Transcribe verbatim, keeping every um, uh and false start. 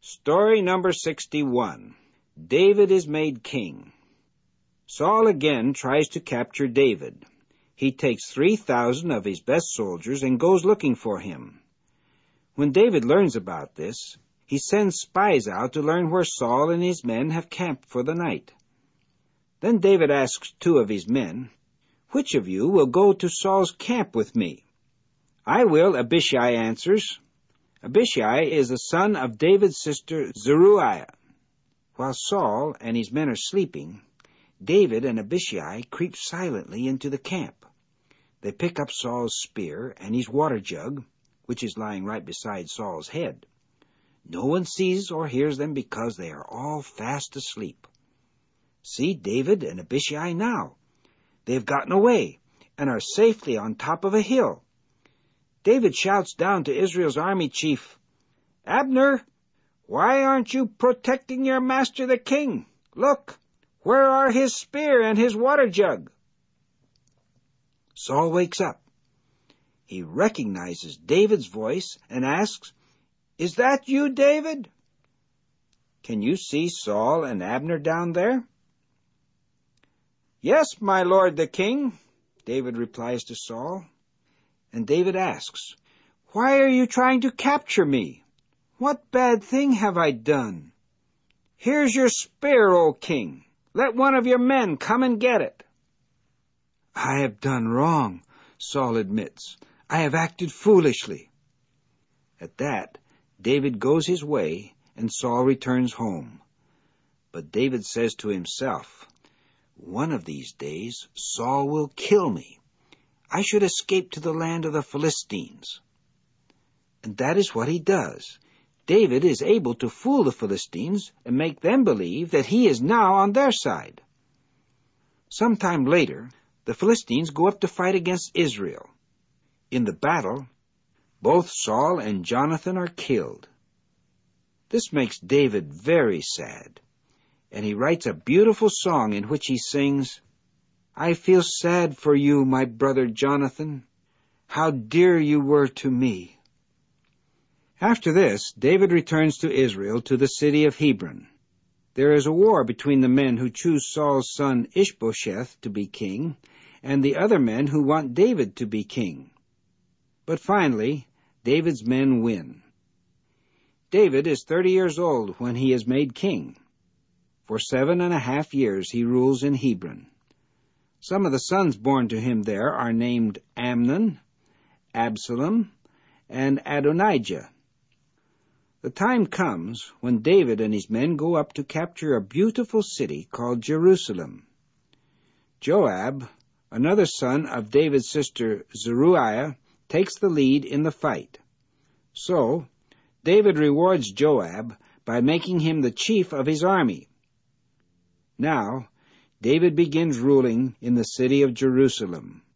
Story number sixty-one. David is made king. Saul again tries to capture David. He takes three thousand of his best soldiers and goes looking for him. When David learns about this, he sends spies out to learn where Saul and his men have camped for the night. Then David asks two of his men, "Which of you will go to Saul's camp with me?" "I will," Abishai answers. Abishai is the son of David's sister Zeruiah. While Saul and his men are sleeping, David and Abishai creep silently into the camp. They pick up Saul's spear and his water jug, which is lying right beside Saul's head. No one sees or hears them because they are all fast asleep. See David and Abishai now. They have gotten away and are safely on top of a hill. David shouts down to Israel's army chief, "Abner, why aren't you protecting your master the king? Look, where are his spear and his water jug?" Saul wakes up. He recognizes David's voice and asks, "Is that you, David?" "Can you see Saul and Abner down there?" "Yes, my lord the king," David replies to Saul. And David asks, "Why are you trying to capture me? What bad thing have I done?" "Here's your spear, O king. Let one of your men come and get it." "I have done wrong," Saul admits. "I have acted foolishly." At that, David goes his way, and Saul returns home. But David says to himself, "One of these days Saul will kill me. I should escape to the land of the Philistines." And that is what he does. David is able to fool the Philistines and make them believe that he is now on their side. Sometime later, the Philistines go up to fight against Israel. In the battle, both Saul and Jonathan are killed. This makes David very sad, and he writes a beautiful song in which he sings, "I feel sad for you, my brother Jonathan. How dear you were to me." After this, David returns to Israel, to the city of Hebron. There is a war between the men who choose Saul's son Ishbosheth to be king and the other men who want David to be king. But finally, David's men win. David is thirty years old when he is made king. For seven and a half years he rules in Hebron. Some of the sons born to him there are named Amnon, Absalom, and Adonijah. The time comes when David and his men go up to capture a beautiful city called Jerusalem. Joab, another son of David's sister Zeruiah, takes the lead in the fight. So, David rewards Joab by making him the chief of his army. Now, David begins ruling in the city of Jerusalem.